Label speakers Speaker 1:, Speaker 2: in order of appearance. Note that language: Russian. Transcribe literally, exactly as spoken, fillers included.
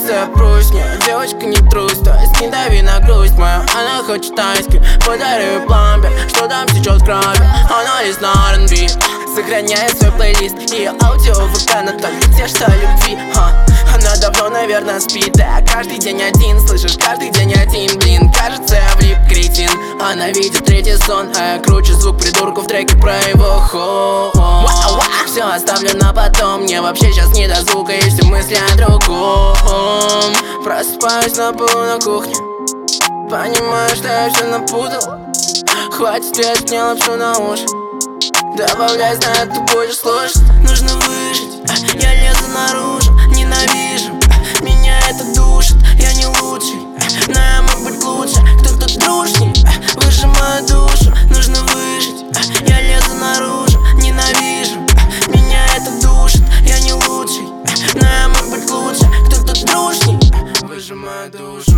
Speaker 1: кажется, пусть мне девочка не трусь, то есть не дави на грусть мою. Она хочет айскрим, подарю пломбе, что там течет кровь. Она лист на ар энд би, сохраняя свой плейлист. Ее аудио в ВК, но только те, что любви. Ха. Она давно, наверное, спит, да каждый день один, слышишь, каждый день один, блин. Кажется, я влип, кретин. Она видит третий сон, а я кручу звук придурку в треке про его хо. Все оставлю на потом, мне вообще сейчас не до звука, и все мысли о другом. Просыпаюсь на полу на кухне, понимаю, что я все напутал. Хватит вешать мне лапшу на уши, добавляй, знаю, ты будешь слушать. Нужно выжить, я лезу наружу, ненавижу, меня это душит. Я не лучший, но я мог быть лучше. Кто-то дружней, выжимаю душу. Нужно выжить, я лезу наружу, ненавижу, меня это душит. Я не лучший, но я мог быть лучше. Кто-то дружней, выжимаю душу.